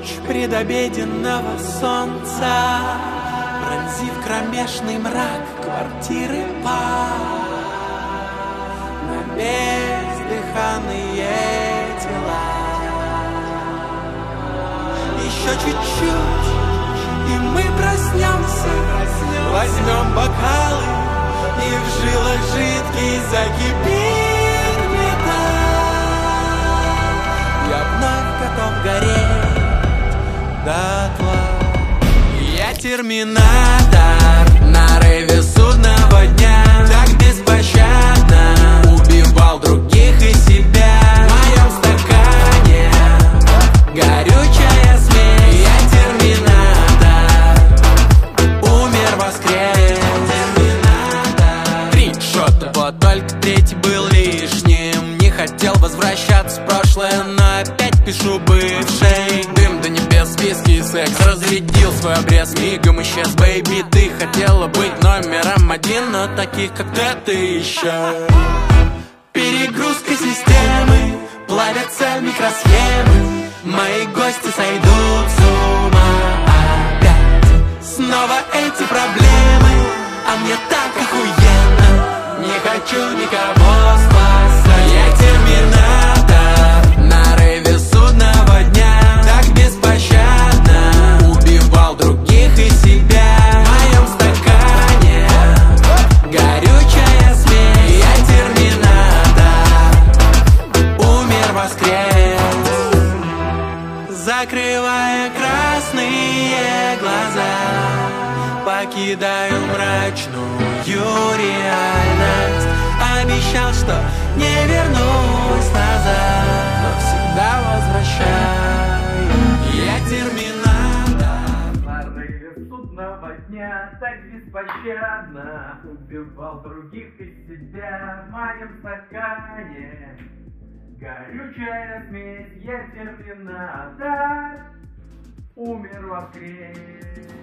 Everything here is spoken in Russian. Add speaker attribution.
Speaker 1: луч предобеденного солнца, пронзив кромешный мрак квартиры пар, на бездыханные тела. Еще чуть-чуть, и мы проснемся, возьмем бокалы, и в жилах жидкий закипит металл. Я вновь готов гореть дотла. Я терминатор на рейве судного дня, так беспощадно убивал других и себя. В моем стакане горючая смесь. Я терминатор, умер, воскрес. Терминатор. 3 шота, вот только третий был лишним. Не хотел возвращаться в прошлое, но опять пишу бывшей. Дым до небес, виски и секс разрядил свой обрез, мигом исчез, бэйби. Ты хотела быть номером 1, но таких как ты еще. Перегрузка системы, плавятся микросхемы. Мои гости сойдут с ума опять. Снова эти проблемы, а мне так охуенно. Не хочу никого спасать. Я терминатор на рейве судного дня, так беспощадно убивал других и себя. В моем стакане горючая смесь. Я терминатор, умер, воскрес. Закрывая красные глаза, покидаю мрачную реальность. Обещал, что не вернусь назад, но всегда возвращаюсь. Я терминатор на рейве судного дня, так беспощадно убивал других и себя. В моем стакане горючая смесь. Я терминатор, умер, воскрес.